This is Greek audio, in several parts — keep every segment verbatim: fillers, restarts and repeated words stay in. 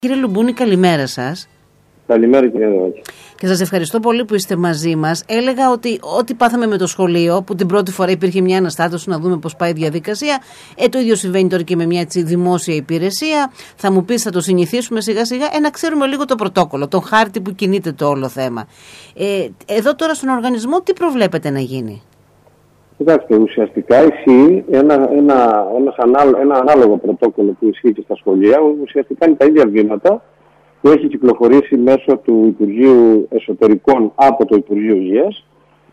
Κύριε Λουμπούνη, καλημέρα σας. Καλημέρα, κύριε Δεβάκη. Και σας ευχαριστώ πολύ που είστε μαζί μας. Έλεγα ότι ό,τι πάθαμε με το σχολείο, που την πρώτη φορά υπήρχε μια αναστάτωση να δούμε πώς πάει η διαδικασία, ε, το ίδιο συμβαίνει τώρα και με μια έτσι, δημόσια υπηρεσία. Θα μου πεις, θα το συνηθίσουμε σιγά σιγά, ε, να ξέρουμε λίγο το πρωτόκολλο, τον χάρτη που κινείται το όλο θέμα. Ε, εδώ τώρα στον οργανισμό, τι προβλέπετε να γίνει? Κοιτάξτε, ουσιαστικά ισχύει ένα, ένα, ένας ανάλο, ένα ανάλογο πρωτόκολλο που ισχύει και στα σχολεία. Ουσιαστικά είναι τα ίδια βήματα που έχει κυκλοφορήσει μέσω του Υπουργείου Εσωτερικών από το Υπουργείο Υγείας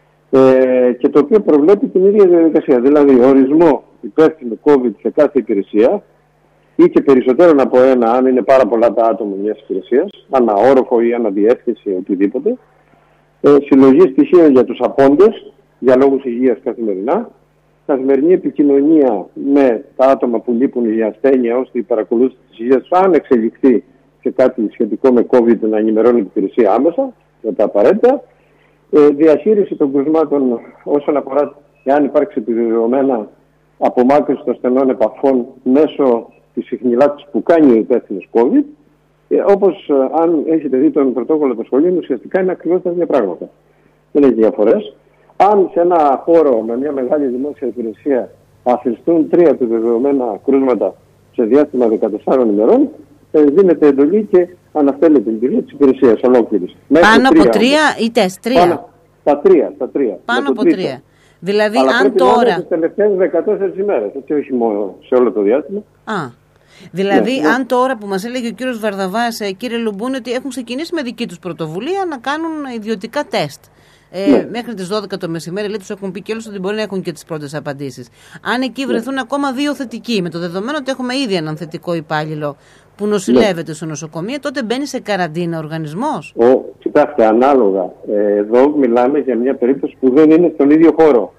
ε, και το οποίο προβλέπει την ίδια διαδικασία. Δηλαδή, ορισμό υπεύθυνου COVID σε κάθε υπηρεσία ή και περισσότερον από ένα, αν είναι πάρα πολλά τα άτομα μιας υπηρεσίας, αναόροφο ή αναδιεύθυνση, οτιδήποτε. Ε, συλλογή στοιχείων για τους απόντες, για λόγους υγείας καθημερινά, καθημερινή επικοινωνία με τα άτομα που λείπουν για ασθένεια, ώστε η παρακολούθηση της υγείας τους, αν εξελιχθεί σε κάτι σχετικό με COVID, να ενημερώνει την υπηρεσία άμεσα για τα απαραίτητα. Ε, διαχείριση των κρουσμάτων όσον αφορά, εάν υπάρξει επιβεβαιωμένα απομάκρυνση των στενών επαφών μέσω της ιχνηλάτης που κάνει ο υπεύθυνος COVID. Ε, όπως ε, αν έχετε δει τον πρωτόκολλο των σχολείων, ουσιαστικά είναι ακριβώς τα ίδια πράγματα. Δεν έχει διαφορές. Αν σε ένα χώρο με μια μεγάλη δημόσια υπηρεσία αθροιστούν τρία επιβεβαιωμένα κρούσματα σε διάστημα δεκατεσσάρων ημερών, ε, δίνεται εντολή και αναστέλλεται την λειτουργία της υπηρεσίας ολόκληρης. Πάνω από τρία ή τεστ, τρία. Πάνω, τα τρία, τα τρία. Πάνω από τρία. Δηλαδή, αλλά αν τώρα. Τις τελευταίες δεκατέσσερις ημέρες, έτσι όχι μόνο σε όλο το διάστημα. Α. Δηλαδή, ναι, ναι. αν τώρα που μας έλεγε ο κύριος Βαρδαβάς, ε, κύριε Λουμπούνη, ότι έχουν ξεκινήσει με δική τους πρωτοβουλία να κάνουν ιδιωτικά τεστ. Ε, ναι. Μέχρι τις δώδεκα το μεσημέρι, λέει, τους έχουν πει και όλους ότι μπορεί να έχουν και τις πρώτες απαντήσεις. Αν εκεί βρεθούν ναι. ακόμα δύο θετικοί, με το δεδομένο ότι έχουμε ήδη έναν θετικό υπάλληλο που νοσηλεύεται ναι. στο νοσοκομείο, τότε μπαίνει σε καραντίνα ο οργανισμός. Ο, κοιτάξτε, ανάλογα. Ε, εδώ μιλάμε για μια περίπτωση που δεν είναι στον ίδιο χώρο.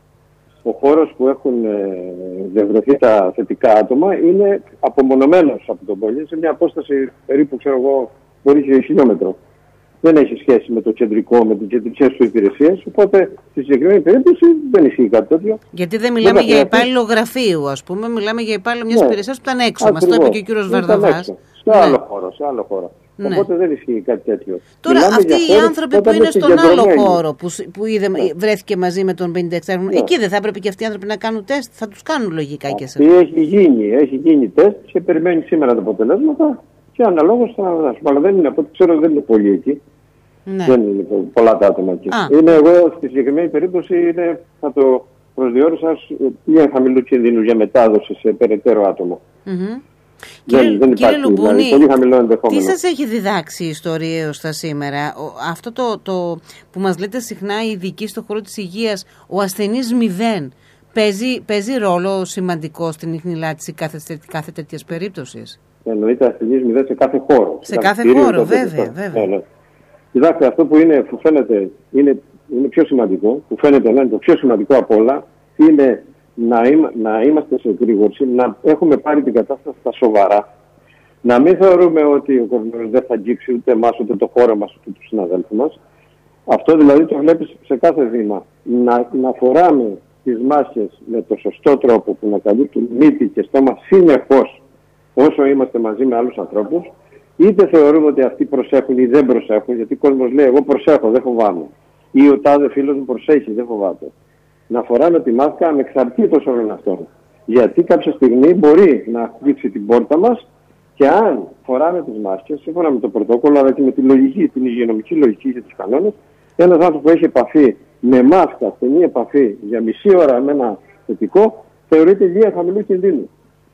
Ο χώρος που έχουν ε, διαβρεθεί τα θετικά άτομα είναι απομονωμένος από τον πόλη, σε μια απόσταση περίπου, ξέρω εγώ, μπορεί και χιλιόμετρο. Δεν έχει σχέση με το κεντρικό, με τις κεντρικές του υπηρεσίες. Οπότε στη συγκεκριμένη περίπτωση δεν ισχύει κάτι τέτοιο. Γιατί δεν μιλάμε δεν για υπάλληλο γραφείου, ας πούμε, μιλάμε για υπάλληλο μιας ναι. υπηρεσίας που ήταν έξω. Μας το είπε και ο κύριος Βαρδαβάς. Σε ναι. άλλο χώρο, σε άλλο χώρο. Ναι. Οπότε δεν ισχύει κάτι τέτοιο. Τώρα, μιλάμε αυτοί οι άνθρωποι που είναι στον άλλο χώρο, που, που είδε, ναι. βρέθηκε μαζί με τον πενήντα έξι, ναι. εκεί δεν θα έπρεπε και αυτοί οι άνθρωποι να κάνουν τεστ? Θα τους κάνουν λογικά και σε αυτό. Έχει γίνει, έχει γίνει τεστ και περιμένει σήμερα τα αποτελέσματα. Και αναλόγως θα αναδράσουμε. Αλλά δεν είναι, από ό,τι ξέρω, δεν είναι πολύ εκεί. Ναι. Δεν είναι πολλά τα άτομα εκεί. Α. Είναι εγώ στη συγκεκριμένη περίπτωση, είναι, θα το προσδιορίσα μια χαμηλού κινδύνου για μετάδοση σε περαιτέρω άτομο. Mm-hmm. Δεν, κύριε, δεν κύριε υπάρχει, Λουμπούνη, δηλαδή, πολύ χαμηλό ενδεχόμενο. Τι σας έχει διδάξει η ιστορία έως τα σήμερα? Ο, αυτό το, το που μας λέτε συχνά οι ειδικοί στον χώρο της υγείας, ο ασθενής μηδέν, παίζει, παίζει ρόλο σημαντικό στην ιχνηλάτηση κάθε, κάθε τέτοιας περίπτωσης? Εννοείται ασθενής μηδέν σε κάθε χώρο. Σε, σε κάθε, κάθε χώρο, βέβαια. βέβαια. Ναι, ναι. Κοιτάξτε, αυτό που είναι, που φαίνεται είναι, είναι πιο σημαντικό, που φαίνεται να είναι το πιο σημαντικό από όλα, είναι να, είμα, να είμαστε σε γρήγορση, να έχουμε πάρει την κατάσταση στα σοβαρά. Να μην θεωρούμε ότι ο κορονοϊός δεν θα αγγίξει ούτε εμάς, ούτε το χώρο μας, ούτε τους συναδέλφους μας. Αυτό δηλαδή το βλέπεις σε κάθε βήμα. Να, να φοράμε τις μάσκες με το σωστό τρόπο που να καλύπτουν μύτη και στόμα συνεχώς όσο είμαστε μαζί με άλλους ανθρώπους. Είτε θεωρούμε ότι αυτοί προσέχουν ή δεν προσέχουν, γιατί ο κόσμος λέει: εγώ προσέχω, δεν φοβάμαι. Ή ο τάδε φίλος μου προσέχει, δεν φοβάται. Να φοράμε τη μάσκα ανεξαρτήτως όλων αυτών. Γιατί κάποια στιγμή μπορεί να χτυπήσει την πόρτα μας και αν φοράμε τις μάσκες, σύμφωνα με το πρωτόκολλο, αλλά και με τη λογική, την υγειονομική λογική και τους κανόνες, ένας άνθρωπος που έχει επαφή με μάσκα, στενή επαφή για μισή ώρα με ένα θετικό, θεωρείται υγεία χαμηλού κινδύνου.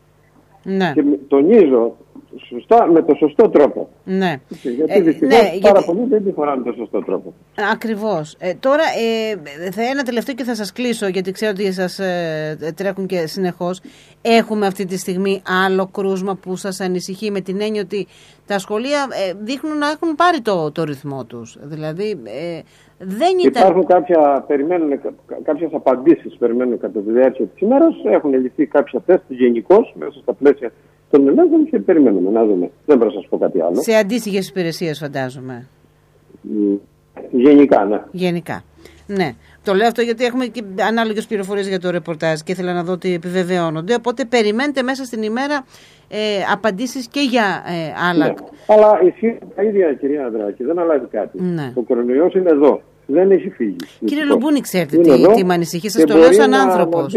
Ναι. Και τονίζω, σωστά, με το σωστό τρόπο. Ναι. Γιατί ε, δυστυχώς ναι, πάρα γιατί... πολλοί δεν τη φοράνε το σωστό τρόπο. Ακριβώς. Ε, τώρα ε, θα ένα τελευταίο και θα σας κλείσω, γιατί ξέρω ότι σας ε, τρέχουν και συνεχώς. Έχουμε αυτή τη στιγμή άλλο κρούσμα που σας ανησυχεί, με την έννοια ότι τα σχολεία ε, δείχνουν να έχουν πάρει το, το ρυθμό τους. Δηλαδή ε, δεν ήταν... Υπάρχουν κάποια, περιμένουν, κάποιες απαντήσεις περιμένουν κατά τη διάρκεια της ημέρας. Έχουν ληφθεί κάποια τεστ γενικώς μέσα στα πλαίσια των ελέγχων και περιμένουμε να δούμε. Δεν μπορώ να σας πω κάτι άλλο. Σε αντίστοιχες υπηρεσίες φαντάζομαι. Γενικά, ναι. Γενικά. Ναι. Το λέω αυτό γιατί έχουμε και ανάλογες πληροφορίες για το ρεπορτάζ και ήθελα να δω ότι επιβεβαιώνονται. Οπότε περιμένετε μέσα στην ημέρα ε, απαντήσεις και για ε, άλλα. Ναι. Αλλά ισχύει τα ίδια, κυρία Ανδράκη, δεν αλλάζει κάτι. Ναι. Ο κορονοϊός είναι εδώ. Δεν έχει φύγει. Κύριε Λουμπούνη, ξέρετε τι, τι με ανησυχεί, σας το λέω σαν άνθρωπος.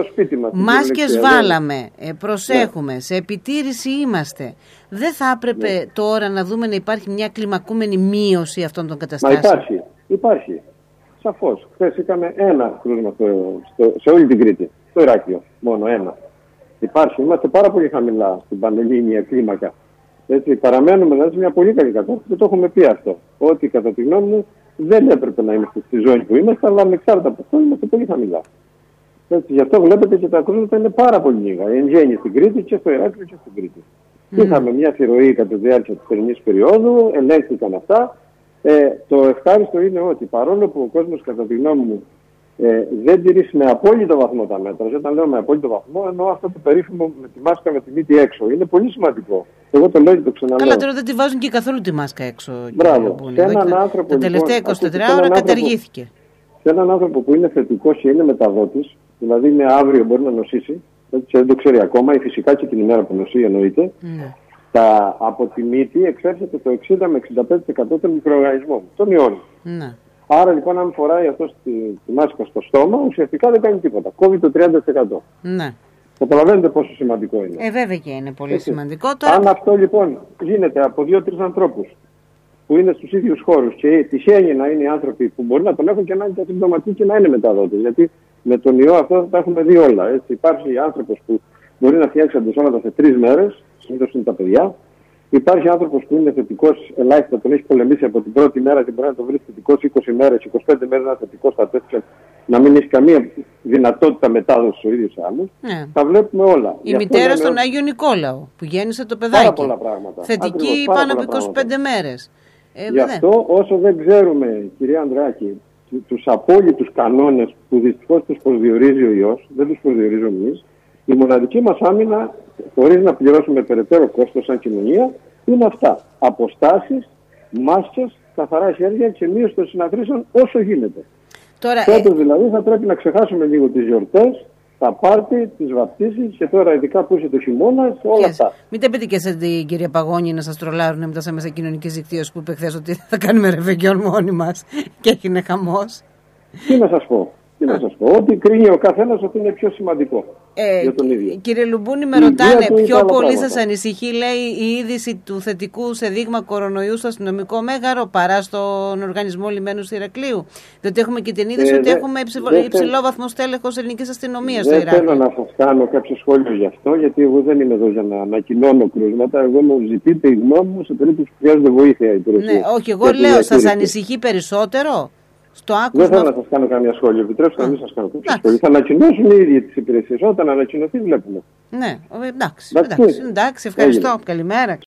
Μάσκες βάλαμε, ε, προσέχουμε, ναι. Σε επιτήρηση είμαστε. Δεν θα έπρεπε ναι. τώρα να δούμε να υπάρχει μια κλιμακούμενη μείωση αυτών των καταστάσεων? Μα υπάρχει, υπάρχει. Σαφώς. Χθες είχαμε ένα κρούσμα στο, στο, σε όλη την Κρήτη, στο Ηράκλειο, μόνο ένα. Υπάρχει, είμαστε πάρα πολύ χαμηλά στην πανελλήνια κλίμακα. Έτσι, παραμένουμε δηλαδή σε μια πολύ καλή κατάσταση και το έχουμε πει αυτό. Ότι κατά τη γνώμη μου δεν έπρεπε να είμαστε στη ζώνη που είμαστε, αλλά ανεξάρτητα από αυτό είμαστε πολύ χαμηλά. Έτσι, γι' αυτό βλέπετε και τα κρούσματα είναι πάρα πολύ λίγα. Εν γέννη στην Κρήτη και στο Ηράκλειο και στην Κρήτη. Mm. Είχαμε μια θηροή κατά τη διάρκεια της θερινής περίοδου, ελέγχθηκαν αυτά. Ε, το ευχάριστο είναι ότι παρόλο που ο κόσμος κατά τη γνώμη μου ε, δεν τηρήσει με απόλυτο βαθμό τα μέτρα, όταν λέω με απόλυτο βαθμό εννοώ αυτό το περίφημο με τη μάσκα με τη μύτη έξω. Είναι πολύ σημαντικό. Εγώ το λέω και το ξαναλέω. Καλά, τώρα δεν τη βάζουν και καθόλου τη μάσκα έξω. Μπράβο. Σε έναν άνθρωπο, τα τελευταία είκοσι τέσσερις ώρα καταργήθηκε. Σε έναν άνθρωπο που είναι θετικός και είναι μεταδότης, δηλαδή είναι αύριο μπορεί να νοσήσει, έτσι, δεν το ξέρει ακόμα, ή φυσικά και την ημέρα που νοσεί εννοείται. Mm. Τα, από τη μύτη εξέρχεται το εξήντα με εξήντα πέντε τοις εκατό των μικροοργανισμών, των ιών. Ναι. Άρα λοιπόν, αν φοράει αυτό τη, τη μάσκα στο στόμα, ουσιαστικά δεν κάνει τίποτα. Κόβει το τριάντα τοις εκατό. Ναι. Καταλαβαίνετε πόσο σημαντικό είναι. Ε, βέβαια και είναι πολύ Έτσι. σημαντικό. Τώρα... Αν αυτό λοιπόν γίνεται από δύο-τρεις ανθρώπους που είναι στους ίδιους χώρους και τυχαίνει να είναι οι άνθρωποι που μπορεί να τον έχουν και να είναι και ασυμπτωματικοί και να είναι μεταδότες. Γιατί με τον ιό αυτό θα τα έχουμε δει όλα. Έτσι. Υπάρχει άνθρωπος που μπορεί να φτιάξει αντισώματα σε τρεις μέρες, συνήθως είναι τα παιδιά. Υπάρχει άνθρωπος που είναι θετικός, ελάχιστα τον έχει πολεμήσει από την πρώτη μέρα και μπορεί να τον βρει θετικός είκοσι μέρες, είκοσι πέντε μέρες να είναι θετικός στα τέτοια, να μην έχει καμία δυνατότητα μετάδοση ο ίδιος άλλος. Ναι. Τα βλέπουμε όλα. Η μητέρα στον Άγιο Νικόλαο που γέννησε το παιδάκι. Πάρα πολλά πράγματα. Θετική Ακριβώς, πάνω από είκοσι πέντε μέρες. Ε, Γι' αυτό όσο δεν ξέρουμε, κυρία Ανδράκη, τους απόλυτους κανόνες που δυστυχώς τους προσδιορίζει ο ιός, δεν τους προσδιορίζουμε εμείς, η μοναδική μας άμυνα, χωρίς να πληρώσουμε περαιτέρω κόστος σαν κοινωνία, είναι αυτά. Αποστάσεις, μάσκες, καθαρά χέρια και μείωση των συναντήσεων όσο γίνεται. Τώρα, Τότε ε... δηλαδή θα πρέπει να ξεχάσουμε λίγο τις γιορτές, τα πάρτι, τις βαπτίσεις και τώρα ειδικά που είσαι το χειμώνα, όλα yes. αυτά. Μην τα πείτε και σε την κυρία Παγώνη να σας τρολάρουν μετά σε μέσα κοινωνικής δικτύωσης που είπε χθες ότι θα κάνουμε ρεβεγγιόν μόνοι μας και έγινε χαμός. Τι να σας πω. Τι να σας πω, ό,τι κρίνει ο καθένας ότι είναι πιο σημαντικό ε, για τον ίδιο. Κύριε Λουμπούνη, με ρωτάνε πιο πολύ σας ανησυχεί, λέει, η είδηση του θετικού σε δείγμα κορονοϊού στο αστυνομικό μέγαρο παρά στον οργανισμό λιμένου Ηρακλείου? Διότι έχουμε και την είδηση ε, ότι δε, έχουμε υψηλό, δε, υψηλό βαθμό στέλεχος ελληνικής αστυνομίας στο Ηράκλειο. Δεν θέλω να σας κάνω κάποιο σχόλιο γι' αυτό, γιατί εγώ δεν είμαι εδώ για να ανακοινώνω κρούσματα. Εγώ μου ζητείτε η γνώμη μου σε περίπτωση που χρειάζεται βοήθεια η υπηρεσία. Ναι, όχι, εγώ λέω, σας ανησυχεί περισσότερο? Στο άκουσμα... Δεν θέλω να σας κάνω καμία σχόλιο. Επιτρέψτε να μην σας κάνω κάποιο σχόλιο. Θα ανακοινώσουν οι ίδιοι τις υπηρεσίες. Όταν ανακοινωθεί, βλέπουμε. Ναι, εντάξει. Εντάξει, εντάξει, ευχαριστώ. Έγινε. Καλημέρα.